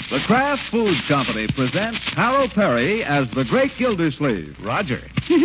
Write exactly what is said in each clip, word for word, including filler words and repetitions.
The Kraft Foods Company presents Harold Perry as the Great Gildersleeve. Roger.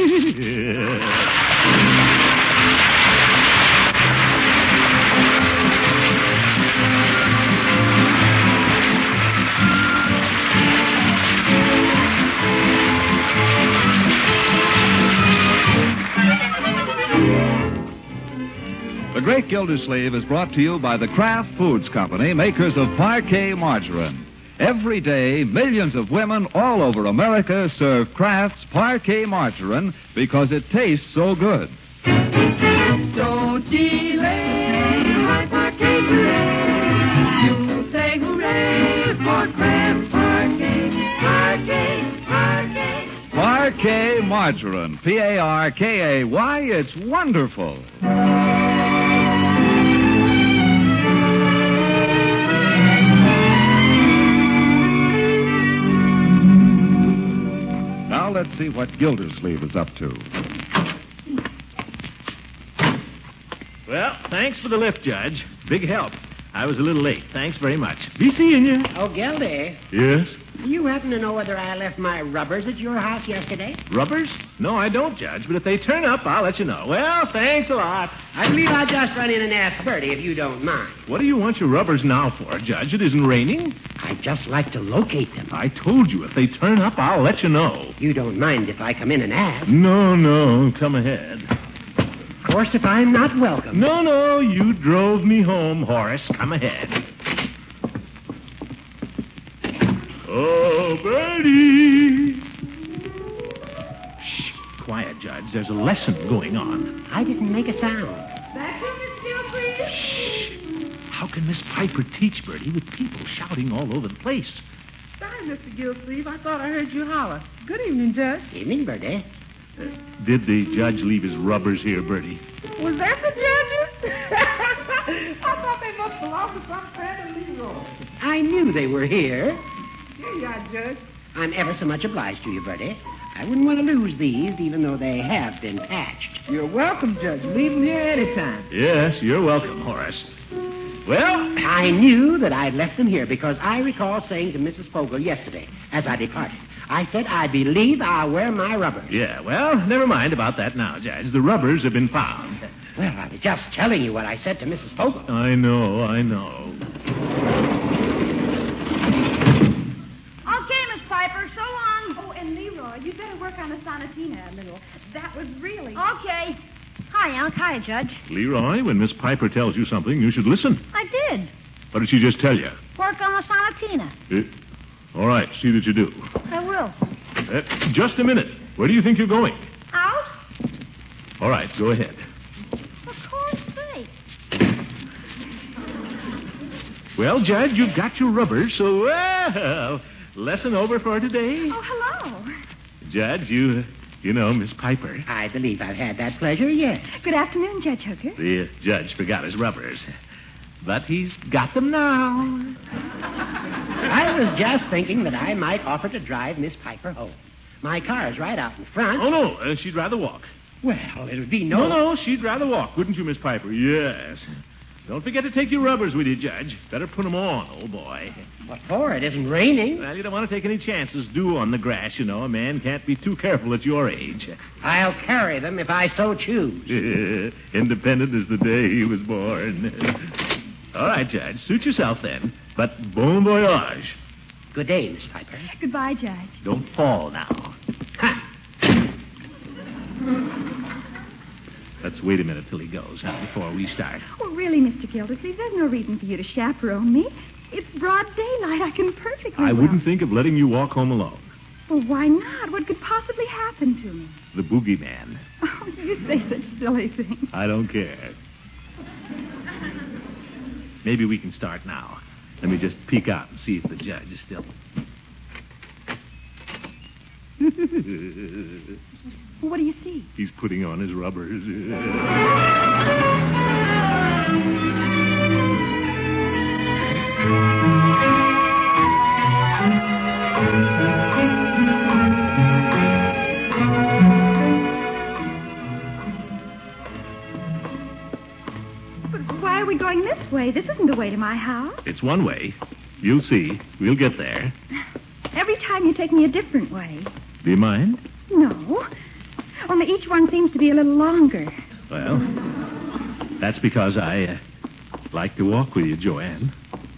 The Great Gildersleeve is brought to you by the Kraft Foods Company, makers of Parquet Margarine. Every day, millions of women all over America serve Kraft's Parquet Margarine because it tastes so good. Don't delay, my Parquet today. You say hooray for Kraft's Parquet, Parquet, Parquet. Parquet Margarine, P A R K A Y, it's wonderful. Now let's see what Gildersleeve is up to. Well, thanks for the lift, Judge. Big help. I was a little late. Thanks very much. Be seeing you. Oh, Gildy, Yes? you happen to know whether I left my rubbers at your house yesterday? Rubbers? No, I don't, Judge. But if they turn up, I'll let you know. Well, thanks a lot. I believe I'll just run in and ask Bertie if you don't mind. What do you want your rubbers now for, Judge? It isn't raining. I'd just like to locate them. I told you, if they turn up, I'll let you know. You don't mind if I come in and ask? No, no. Come ahead. Of course, if I'm not welcome. No, no. You drove me home, Horace. Come ahead. Oh, Bertie. Shh. Quiet, Judge. There's a lesson going on. I didn't make a sound. Back in, Miss Gildersleeve. Shh. How can Miss Piper teach, Bertie, with people shouting all over the place? Sorry, Mister Gildersleeve. I thought I heard you holler. Good evening, Judge. Evening, Bertie. Uh, did the judge leave his rubbers here, Bertie? Was that the judges? I thought they must belong to some friend of Leroy. I knew they were here. Here you are, Judge. I'm ever so much obliged to you, Bertie. I wouldn't want to lose these, even though they have been patched. You're welcome, Judge. Leave them here anytime. Yes, you're welcome, Horace. Well, I knew that I'd left them here because I recall saying to Missus Fogle yesterday, as I departed, I said, I believe I'll wear my rubbers. yeah, well, never mind about that now, Judge. The rubbers have been found. Well, I was just telling you what I said to Missus Fogle. I know, I know. Okay, Miss Piper, so long. Oh, and Leroy, you better work on the sonatina a little. That was really... Okay. Hi, Unc. Hi, Judge. Leroy, when Miss Piper tells you something, you should listen. I did. What did she just tell you? Work on the sonatina. Uh, all right, see that you do. I will. Uh, just a minute. Where do you think you're going? Out? All right, go ahead. For course sake. Well, Judge, you've got your rubbers, so, well, lesson over for today. Oh, hello. Judge, you you know Miss Piper. I believe I've had that pleasure, yes. Good afternoon, Judge Hooker. The judge forgot his rubbers. But he's got them now. I was just thinking that I might offer to drive Miss Piper home. My car's right out in front. Oh, no, uh, she'd rather walk. Well, it would be no... No, no, she'd rather walk, wouldn't you, Miss Piper? Yes. Don't forget to take your rubbers with you, Judge. Better put them on, old boy. What for? It isn't raining. Well, you don't want to take any chances due on the grass, you know. A man can't be too careful at your age. I'll carry them if I so choose. Independent as the day he was born. All right, Judge. Suit yourself, then. But bon voyage. Good day, Miss Piper. Goodbye, Judge. Don't fall now. Ha! Let's wait a minute till he goes, huh, before we start. Oh, really, Mister Gildersleeve, there's no reason for you to chaperone me. It's broad daylight. I can perfectly I well. wouldn't think of letting you walk home alone. Well, why not? What could possibly happen to me? The boogeyman. Oh, you say such silly things. I don't care. Maybe we can start now. Let me just peek out and see if the judge is still... What do you see? He's putting on his rubbers. But why are we going this way? This isn't the way to my house. It's one way. You'll see. We'll get there. Every time you take me a different way. Do you mind? No. Only each one seems to be a little longer. Well, that's because I uh, like to walk with you, Joanne.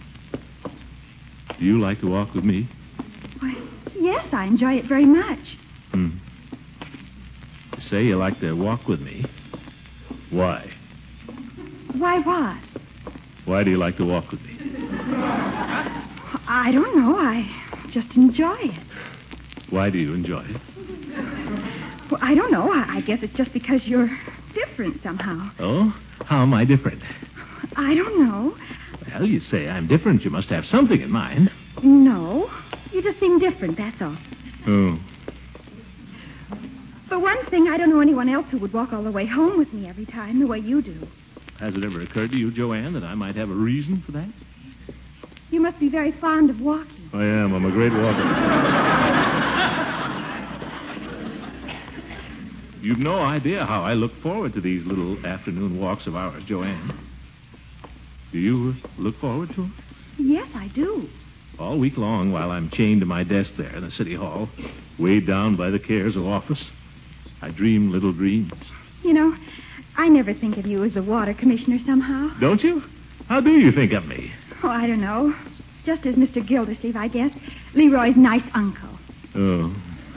Do you like to walk with me? Why, yes, I enjoy it very much. Hmm. You say you like to walk with me. Why? Why what? Why do you like to walk with me? I don't know. I just enjoy it. Why do you enjoy it? Well, I don't know. I, I guess it's just because you're different somehow. Oh? How am I different? I don't know. Well, you say I'm different. You must have something in mind. No. You just seem different, that's all. Oh. For one thing, I don't know anyone else who would walk all the way home with me every time the way you do. Has it ever occurred to you, Joanne, that I might have a reason for that? You must be very fond of walking. I am. I'm a great walker. You've no idea how I look forward to these little afternoon walks of ours, Joanne. Do you look forward to them? Yes, I do. All week long, while I'm chained to my desk there in the city hall, weighed down by the cares of office, I dream little dreams. You know, I never think of you as a water commissioner somehow. Don't you? How do you think of me? Oh, I don't know. Just as Mister Gildersleeve, I guess. Leroy's nice uncle. Oh.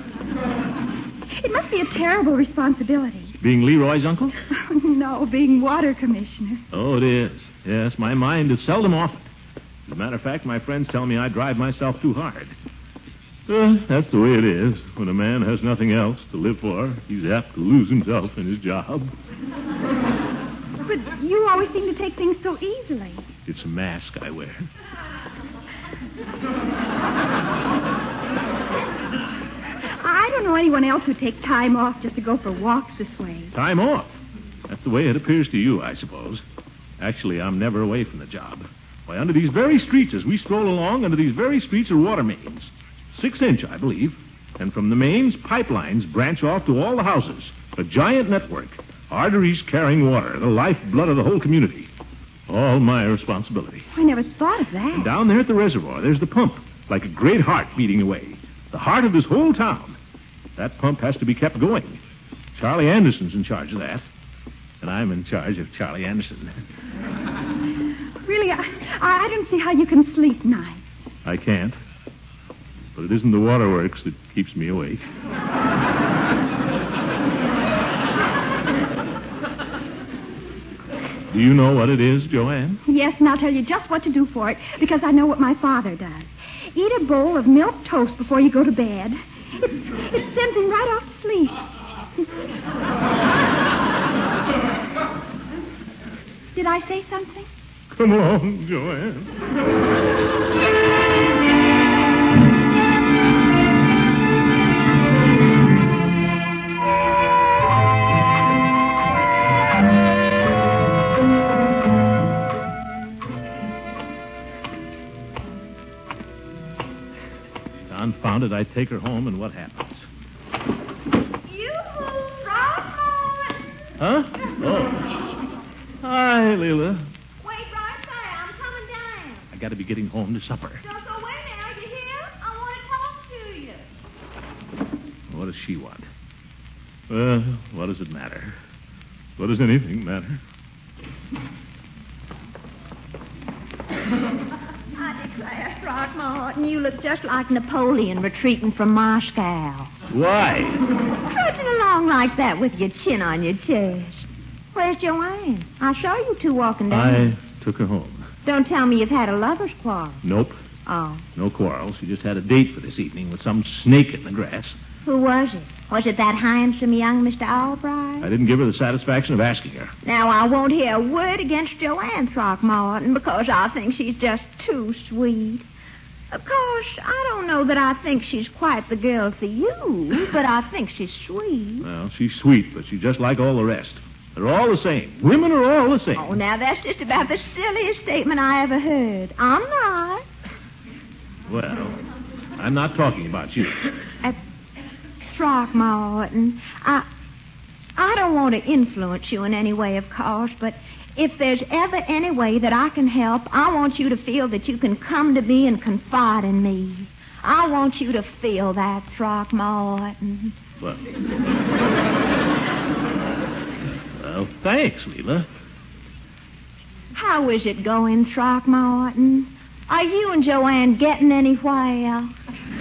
It must be a terrible responsibility. Being Leroy's uncle? No, being water commissioner. Oh, it is. Yes, my mind is seldom off it. As a matter of fact, my friends tell me I drive myself too hard. Uh, that's the way it is. When a man has nothing else to live for, he's apt to lose himself in his job. But you always seem to take things so easily. It's a mask I wear. I don't know anyone else who takes time off just to go for walks this way. Time off? That's the way it appears to you, I suppose. Actually, I'm never away from the job. Why, under these very streets, as we stroll along, under these very streets are water mains. Six inch, I believe. And from the mains, pipelines branch off to all the houses. A giant network. Arteries carrying water, the lifeblood of the whole community. All my responsibility. I never thought of that. And down there at the reservoir, there's the pump, like a great heart beating away. The heart of this whole town. That pump has to be kept going. Charlie Anderson's in charge of that. And I'm in charge of Charlie Anderson. Really, I, I don't see how you can sleep nights. I can't. But it isn't the waterworks that keeps me awake. Do you know what it is, Joanne? Yes, and I'll tell you just what to do for it, because I know what my father does. Eat a bowl of milk toast before you go to bed. It, it sends him right off to sleep. Did I say something? Come along, Joanne. Confound it, I take her home, and what happens? You Frogmore! Huh? Oh. Hi, Leela. Wait right there. I'm coming down. I got to be getting home to supper. Don't go away now, you hear? I want to talk to you. What does she want? Well, what does it matter? What does anything matter? I declare, Throckmorton, you look just like Napoleon retreating from Moscow. Why? Trudging along like that with your chin on your chest. Where's Joanne? I saw you two walking down. I took her home. Don't tell me you've had a lover's quarrel. Nope. Oh. No quarrel. She just had a date for this evening with some snake in the grass. Who was it? Was it that handsome young Mister Albright? I didn't give her the satisfaction of asking her. Now, I won't hear a word against Joanne Throckmorton because I think she's just too sweet. Of course, I don't know that I think she's quite the girl for you, but I think she's sweet. Well, she's sweet, but she's just like all the rest. They're all the same. Women are all the same. Oh, now, that's just about the silliest statement I ever heard. I'm not. Well, I'm not talking about you. Uh, Throckmorton, I, I don't want to influence you in any way, of course, but If there's ever any way that I can help, I want you to feel that you can come to me and confide in me. I want you to feel that, Throckmorton. Well, well, thanks, Leela. How is it going, Throckmorton? Are you and Joanne getting anywhere?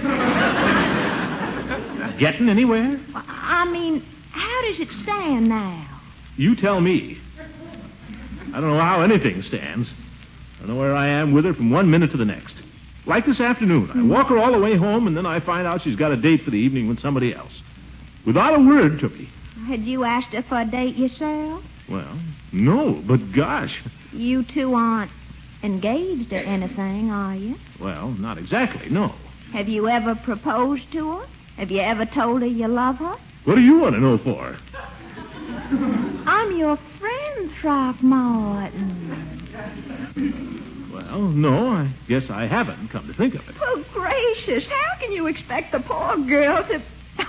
Getting anywhere? I mean, how does it stand now? You tell me. I don't know how anything stands. I know where I am with her from one minute to the next. Like this afternoon. I walk her all the way home, and then I find out she's got a date for the evening with somebody else. Without a word to me. Had you asked her for a date yourself? Well, no, but gosh. You two aren't engaged or anything, are you? Well, not exactly, no. Have you ever proposed to her? Have you ever told her you love her? What do you want to know for? I'm your friend, Throckmorton. Well, no, I guess I haven't, come to think of it. Oh, gracious, how can you expect the poor girl to...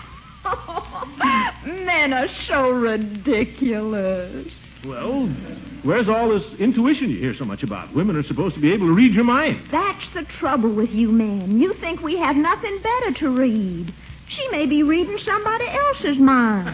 Men are so ridiculous. Well, where's all this intuition you hear so much about? Women are supposed to be able to read your mind. That's the trouble with you men. You think we have nothing better to read. She may be reading somebody else's mind.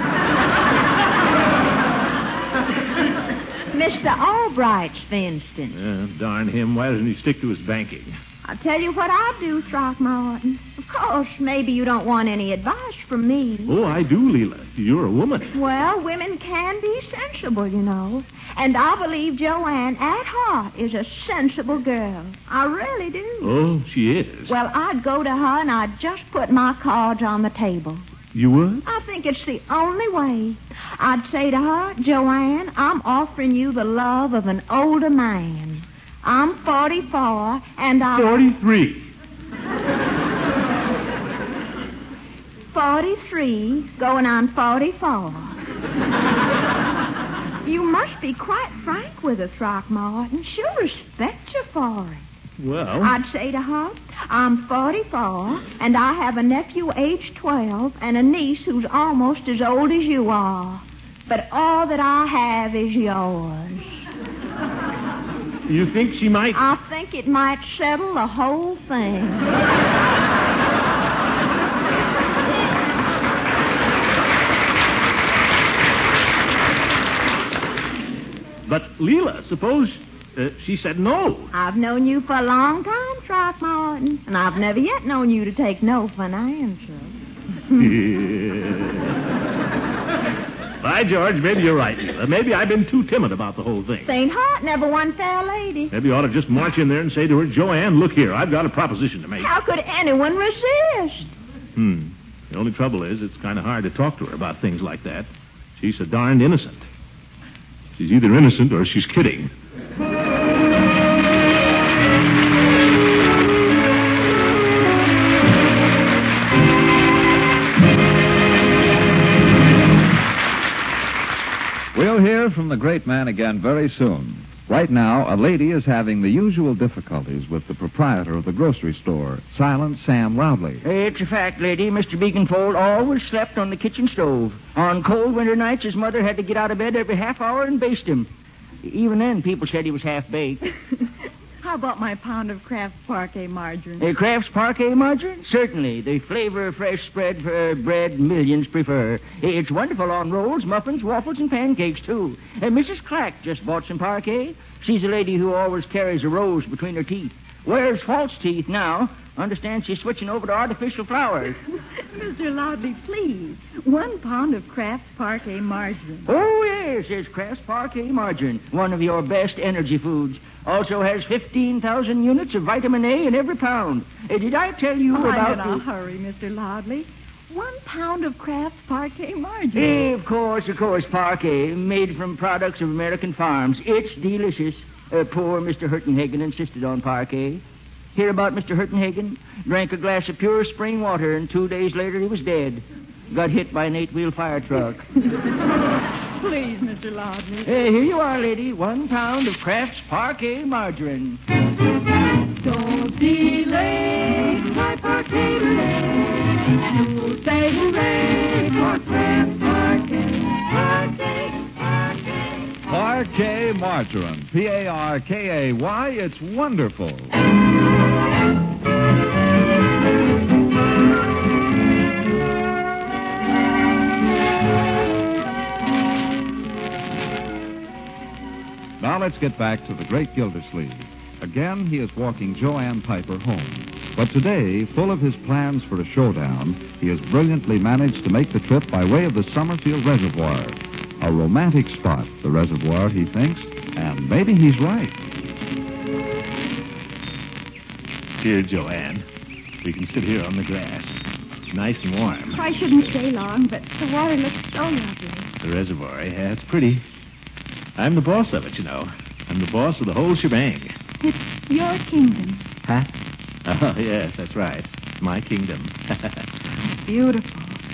Mister Albright's, for instance. Yeah, darn him. Why doesn't he stick to his banking? I'll tell you what I do, Throckmorton. Of course, maybe you don't want any advice from me. Oh, I do, Leela. You're a woman. Well, women can be sensible, you know. And I believe Joanne, at heart, is a sensible girl. I really do. Oh, she is. Well, I'd go to her and I'd just put my cards on the table. You would? I think it's the only way. I'd say to her, Joanne, I'm offering you the love of an older man. I'm forty-four, and I... Forty-three. Forty-three, going on forty-four. You must be quite frank with her, Throckmorton. She'll respect you for it. Well... I'd say to her, I'm forty-four, and I have a nephew aged twelve and a niece who's almost as old as you are. But all that I have is yours. You think she might... I think it might settle the whole thing. But, Leela, suppose uh, she said no. I've known you for a long time, Throckmorton, and I've never yet known you to take no for an answer. By George, maybe you're right, Leela. Maybe I've been too timid about the whole thing. Saint Heart never won fair lady. Maybe you ought to just march in there and say to her, Joanne, look here, I've got a proposition to make. How could anyone resist? Hmm. The only trouble is it's kind of hard to talk to her about things like that. She's so darned innocent. She's either innocent or she's kidding. We'll hear from the great man again very soon. Right now, a lady is having the usual difficulties with the proprietor of the grocery store, Silent Sam Loudly. It's a fact, lady. Mister Beaconfold always slept on the kitchen stove. On cold winter nights, his mother had to get out of bed every half hour and baste him. Even then, people said he was half-baked. How about my pound of Kraft Parquet margarine? Uh, Kraft's Parquet margarine? Certainly. The flavor fresh spread for bread millions prefer. It's wonderful on rolls, muffins, waffles, and pancakes, too. Uh, Missus Clack just bought some Parquet. She's a lady who always carries a rose between her teeth. Wears false teeth now. Understand she's switching over to artificial flowers. Mister Loudly, please. One pound of Kraft Parquet margarine. Oh, yes, it's Kraft's Parquet margarine. One of your best energy foods. Also has fifteen thousand units of vitamin A in every pound. Uh, did I tell you oh, about... I'm in a the... hurry, Mister Loudly. One pound of Kraft Parquet Eh, margarine. of course, of course, Parquet, made from products of American farms. It's delicious. Uh, poor Mister Hurtenhagen insisted on Parquet. Hear about Mister Hurtenhagen? Drank a glass of pure spring water, and two days later he was dead. Got hit by an eight-wheel fire truck. Please, Mister Loudly. Uh, here you are, lady. One pound of Kraft's Parquet margarine. Don't delay, my Parquet today. You'll say hooray for Kraft Parquet. Parquet, Parquet. Parquet Parquet Margarine. P A R K A Y. It's wonderful. Now let's get back to the great Gildersleeve. Again, he is walking Joanne Piper home. But today, full of his plans for a showdown, he has brilliantly managed to make the trip by way of the Summerfield Reservoir. A romantic spot, the reservoir, he thinks, and maybe he's right. Here, Joanne. We can sit here on the grass. Nice and warm. I shouldn't stay long, but the water looks so lovely. The reservoir, yeah, it's pretty. I'm the boss of it, you know. I'm the boss of the whole shebang. It's your kingdom. Huh? Oh, yes, that's right. My kingdom. Beautiful.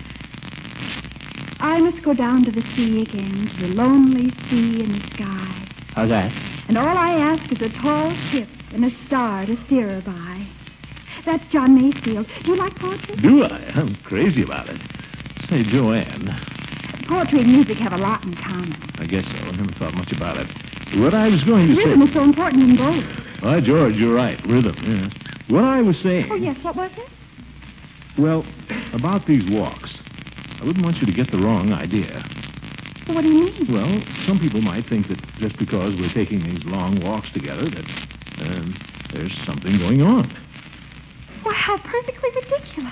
I must go down to the sea again, to the lonely sea and the sky. How's that? And all I ask is a tall ship and a star to steer her by. That's John Masefield. Do you like poetry? Do I? I'm crazy about it. Say, Joanne. Poetry and music have a lot in common. I guess so. I never thought much about it. What I was going to Rhythm say... is so important in both. Why, George, you're right. Rhythm, yes. What I was saying... Oh, yes, what was it? Well, about these walks. I wouldn't want you to get the wrong idea. What do you mean? Well, some people might think that just because we're taking these long walks together that um, there's something going on. Why, how perfectly ridiculous.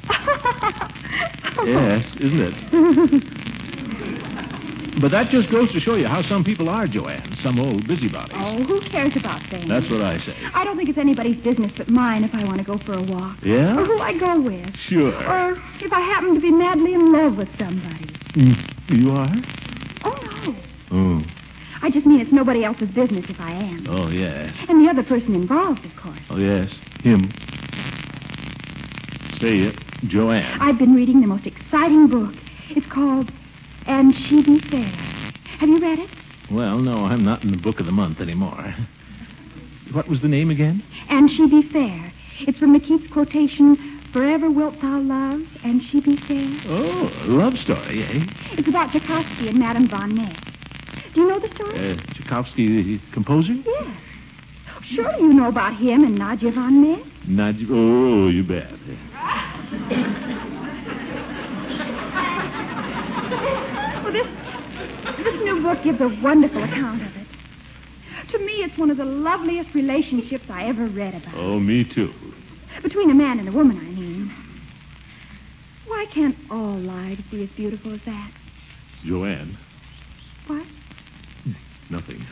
Yes, isn't it? But that just goes to show you how some people are, Joanne. Some old busybodies. Oh, who cares about things? That's what I say. I don't think it's anybody's business but mine if I want to go for a walk. Yeah? Or who I go with. Sure. Or if I happen to be madly in love with somebody. Mm, you are? Oh, no. Oh. I just mean it's nobody else's business if I am. Oh, yes. And the other person involved, of course. Oh, yes. Him. Say it, Joanne. I've been reading the most exciting book. It's called And She Be Fair. Have you read it? Well, no, I'm not in the book of the month anymore. What was the name again? And She Be Fair. It's from the Keats quotation, Forever wilt thou love, and she be fair. Oh, a love story, eh? It's about Tchaikovsky and Madame von Meck. Do you know the story? Uh, Tchaikovsky, the composer? Yes. Surely you know about him and Nadia von Meck. Nadia, oh, you bet. Well, this, this new book gives a wonderful account of it. To me, it's one of the loveliest relationships I ever read about. Oh, me too. Between a man and a woman, I mean. Why can't all lives be as beautiful as that? Joanne. What? Nothing.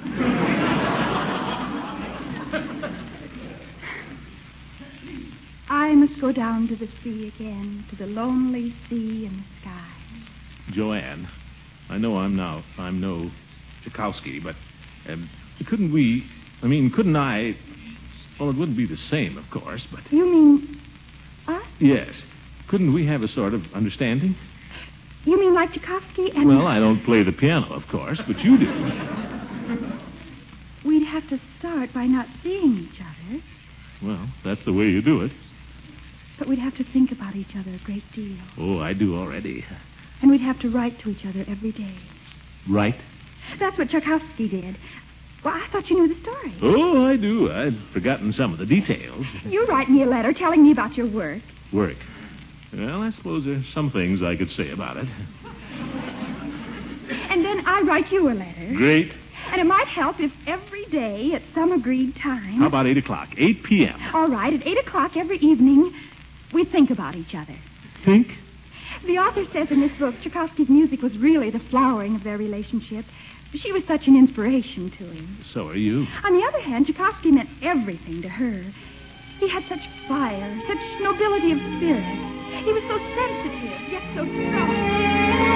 I must go down to the sea again, to the lonely sea and the sky. Joanne, I know I'm now, I'm no Tchaikovsky, but um, couldn't we, I mean, couldn't I, well, it wouldn't be the same, of course, but... You mean us? Yes. Couldn't we have a sort of understanding? You mean like Tchaikovsky and... Well, I don't play the piano, of course, but you do. We'd have to start by not seeing each other. Well, that's the way you do it. But we'd have to think about each other a great deal. Oh, I do already. And we'd have to write to each other every day. Right? That's what Tchaikovsky did. Well, I thought you knew the story. Oh, I do. I'd forgotten some of the details. You write me a letter telling me about your work. Work. Well, I suppose there's some things I could say about it. And then I write you a letter. Great. And it might help if every day at some agreed time... How about eight o'clock? eight p.m. All right, at eight o'clock every evening, we think about each other. Think? The author says in this book Tchaikovsky's music was really the flowering of their relationship. She was such an inspiration to him. So are you. On the other hand, Tchaikovsky meant everything to her. He had such fire, such nobility of spirit. He was so sensitive, yet so strong.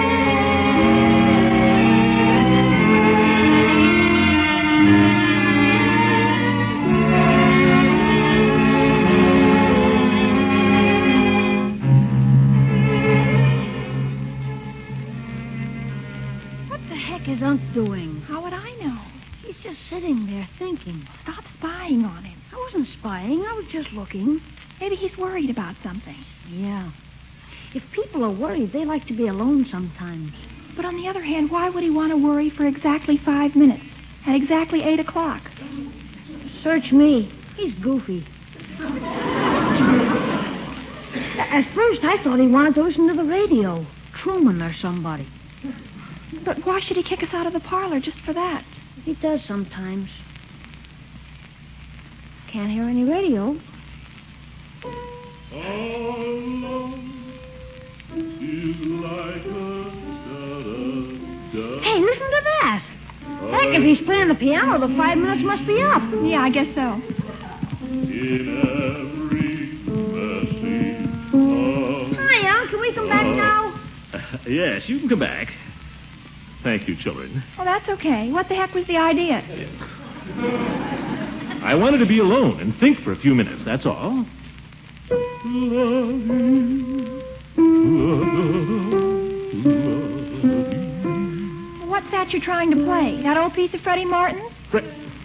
Is Unc doing? How would I know? He's just sitting there thinking. Stop spying on him. I wasn't spying. I was just looking. Maybe he's worried about something. Yeah. If people are worried, they like to be alone sometimes. But on the other hand, why would he want to worry for exactly five minutes? at exactly eight o'clock. Search me. He's goofy. At first, I thought he wanted to listen to the radio. Truman or somebody. But why should he kick us out of the parlor just for that? He does sometimes. Can't hear any radio. Hey, listen to that. Heck, if he's playing the piano, the five minutes must be up. Yeah, I guess so. Hi, Unc. Can we come back now? Uh, yes, you can come back. Thank you, children. Oh, that's okay. What the heck was the idea? I wanted to be alone and think for a few minutes, that's all. What's that you're trying to play? That old piece of Freddie Martin's? Fre-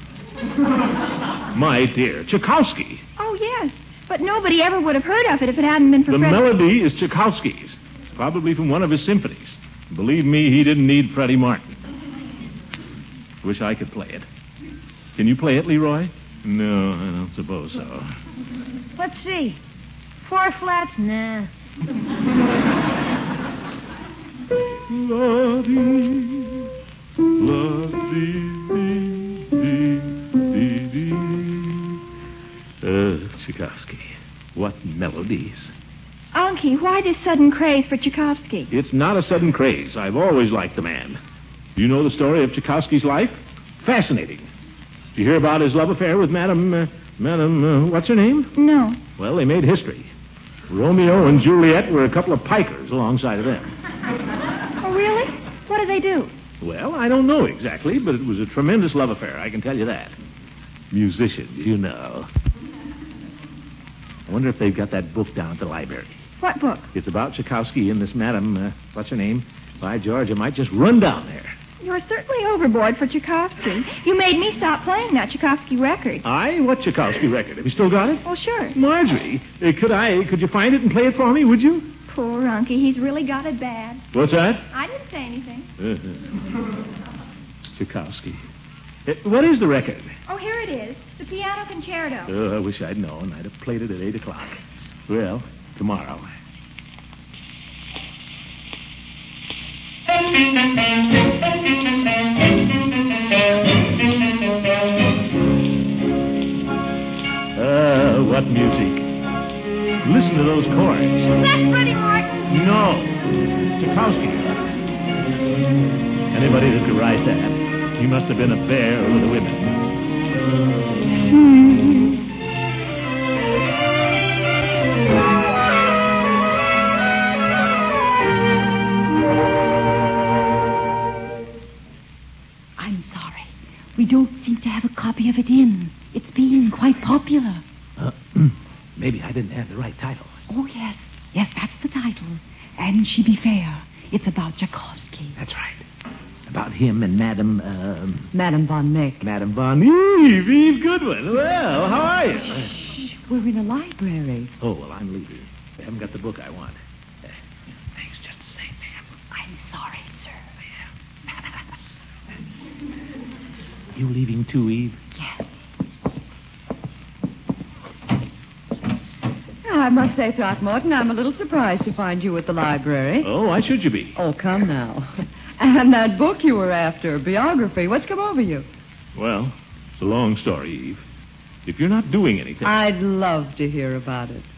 My dear, Tchaikovsky. Oh, yes. But nobody ever would have heard of it if it hadn't been for The Freddie. melody is Tchaikovsky's. It's probably from one of his symphonies. Believe me, he didn't need Freddie Martin. Wish I could play it. Can you play it, Leroy? No, I don't suppose so. Let's see. Four flats? Nah. Uh, Tchaikovsky. What melodies. Unky, why this sudden craze for Tchaikovsky? It's not a sudden craze. I've always liked the man. Do you know the story of Tchaikovsky's life? Fascinating. Did you hear about his love affair with Madame... Uh, Madame... Uh, what's her name? No. Well, they made history. Romeo and Juliet were a couple of pikers alongside of them. Oh, really? What did they do? Well, I don't know exactly, but it was a tremendous love affair, I can tell you that. Musicians, you know. I wonder if they've got that book down at the library. What book? It's about Tchaikovsky and this Madame... Uh, what's her name? By George, I might just run down there. You're certainly overboard for Tchaikovsky. You made me stop playing that Tchaikovsky record. I? What Tchaikovsky record? Have you still got it? Well, sure. Marjorie, uh, could I... Could you find it and play it for me, would you? Poor Unky. He's really got it bad. What's that? I didn't say anything. Uh-huh. Tchaikovsky. Uh, what is the record? Oh, here it is. The piano concerto. Oh, I wish I'd known. I'd have played it at eight o'clock. Well, tomorrow. Uh, what music. Listen to those chords. Is that Freddie Martin? No. It's Tchaikovsky. Anybody that could write that, he must have been a bear with the women. I'm sorry. We don't seem to have a copy of it in. It's being quite popular. Uh, maybe I didn't have the right title. Oh, yes. Yes, that's the title. And She Be Fair. It's about Tchaikovsky. That's right. About him and Madame, um... Madame von Meck. Madame von Eve. Eve Goodwin. Well, how are you? Shh, we're in a library. Oh, well, I'm leaving. I haven't got the book I want. Uh, thanks just the same, ma'am. I'm sorry, sir. You leaving too, Eve? Yes. I must say, Throckmorton, I'm a little surprised to find you at the library. Oh, why should you be? Oh, come now. And that book you were after, biography, what's come over you? Well, it's a long story, Eve. If you're not doing anything... I'd love to hear about it.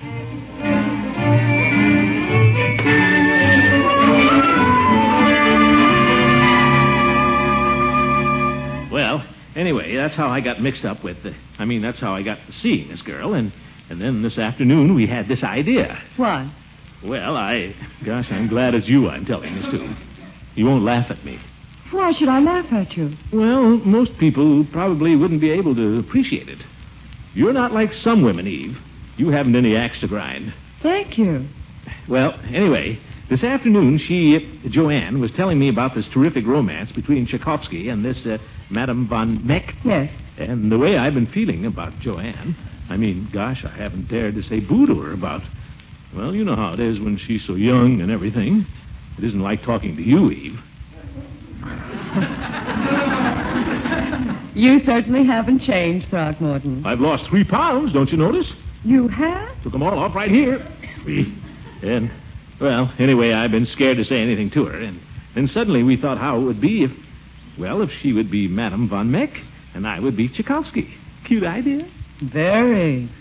Well, anyway, that's how I got mixed up with the... I mean, that's how I got to seeing this girl, and, and then this afternoon we had this idea. What? Well, I... Gosh, I'm glad it's you I'm telling this to. You won't laugh at me. Why should I laugh at you? Well, most people probably wouldn't be able to appreciate it. You're not like some women, Eve. You haven't any axe to grind. Thank you. Well, anyway, this afternoon she, Joanne, was telling me about this terrific romance between Tchaikovsky and this uh, Madame von Meck. Yes. And the way I've been feeling about Joanne, I mean, gosh, I haven't dared to say boo to her about... Well, you know how it is when she's so young and everything. It isn't like talking to you, Eve. You certainly haven't changed, Throckmorton. I've lost three pounds, don't you notice? You have? Took them all off right here. And, well, anyway, I've been scared to say anything to her. And then suddenly we thought how it would be if, well, if she would be Madame von Meck and I would be Tchaikovsky. Cute idea? Very.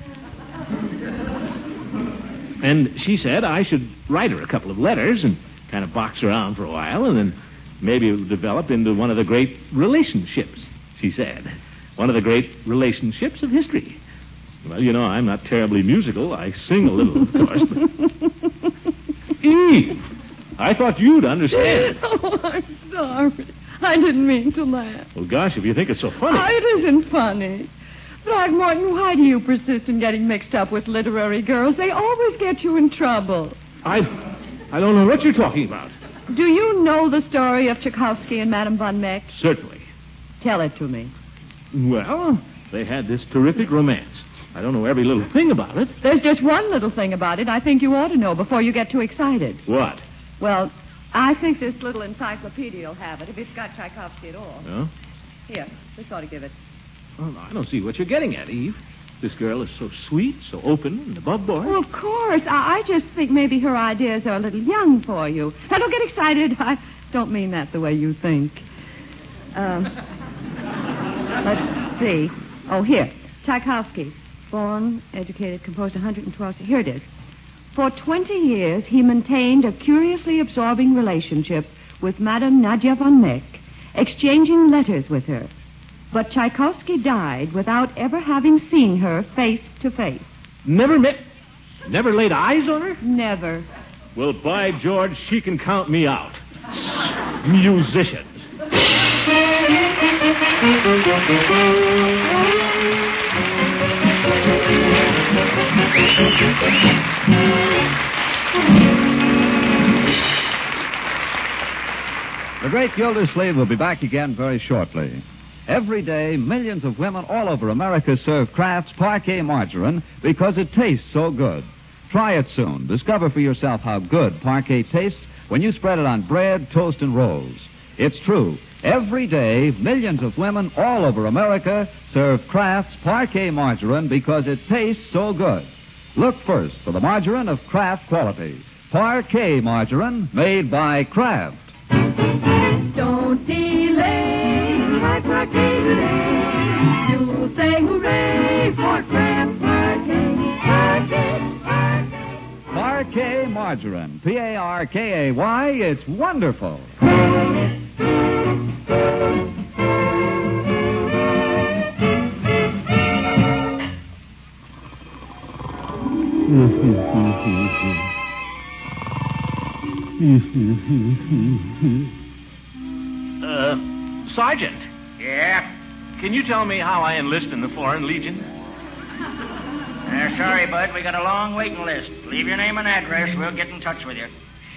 And she said I should write her a couple of letters and kind of box around for a while and then maybe it would develop into one of the great relationships, she said. One of the great relationships of history. Well, you know, I'm not terribly musical. I sing a little, of course. But... Eve, I thought you'd understand. Oh, I'm sorry. I didn't mean to laugh. Well, gosh, if you think it's so funny. Oh, it isn't funny. Throckmorton, why do you persist in getting mixed up with literary girls? They always get you in trouble. I, I don't know what you're talking about. Do you know the story of Tchaikovsky and Madame von Meck? Certainly. Tell it to me. Well, they had this terrific romance. I don't know every little thing about it. There's just one little thing about it I think you ought to know before you get too excited. What? Well, I think this little encyclopedia will have it, if it's got Tchaikovsky at all. No? Here, this ought to give it. Well, I don't see what you're getting at, Eve. This girl is so sweet, so open, and above board. Well, of course. I, I just think maybe her ideas are a little young for you. Now, don't get excited. I don't mean that the way you think. Um, let's see. Oh, here. Tchaikovsky. Born, educated, composed one hundred twelve. Here it is. For twenty years, he maintained a curiously absorbing relationship with Madame Nadia von Meck, exchanging letters with her. But Tchaikovsky died without ever having seen her face to face. Never met... Never laid eyes on her? Never. Well, by George, she can count me out. Musicians. The Great Gildersleeve will be back again very shortly. Every day, millions of women all over America serve Kraft's Parquet Margarine because it tastes so good. Try it soon. Discover for yourself how good Parquet tastes when you spread it on bread, toast, and rolls. It's true. Every day, millions of women all over America serve Kraft's Parquet Margarine because it tastes so good. Look first for the margarine of Kraft quality. Parquet Margarine made by Kraft. Don't delay, like Parquet today. You'll say hooray for Kraft Parquet, Parquet, Parquet. Parquet Margarine, P A R K A Y, it's wonderful. uh, Sergeant. Yeah? Can you tell me how I enlist in the Foreign Legion? Uh, sorry, Bud. We got a long waiting list. Leave your name and address. We'll get in touch with you.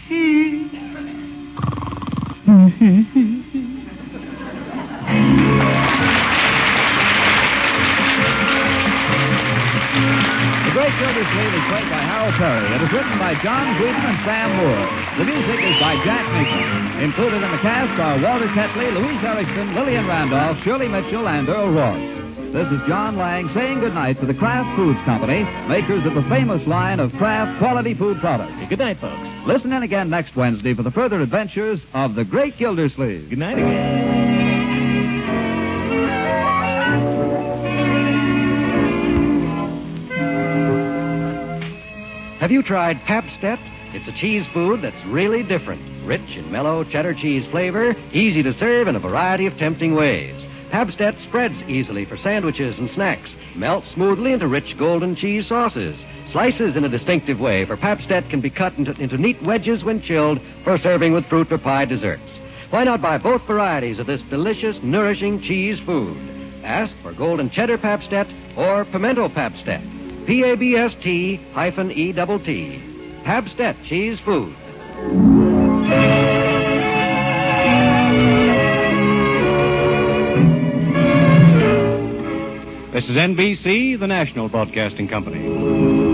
The Great Gildersleeve is played by Harold Perry. It is written by John Gruden and Sam Moore. The music is by Jack Nicholson. Included in the cast are Walter Tetley, Louise Erickson, Lillian Randolph, Shirley Mitchell, and Earl Ross. This is John Lang saying goodnight to the Kraft Foods Company, makers of the famous line of Kraft quality food products. Good night, folks. Listen in again next Wednesday for the further adventures of the Great Gildersleeve. Good night again. Have you tried Pabst-ett? It's a cheese food that's really different. Rich and mellow cheddar cheese flavor, easy to serve in a variety of tempting ways. Pabst-ett spreads easily for sandwiches and snacks, melts smoothly into rich golden cheese sauces. Slices in a distinctive way, for Pabst-ett can be cut into, into neat wedges when chilled for serving with fruit or pie desserts. Why not buy both varieties of this delicious, nourishing cheese food? Ask for golden cheddar Pabst-ett or pimento Pabst-ett. P A B S T hyphen E double T. Pabst-ett cheese food. This is N B C, the National Broadcasting Company.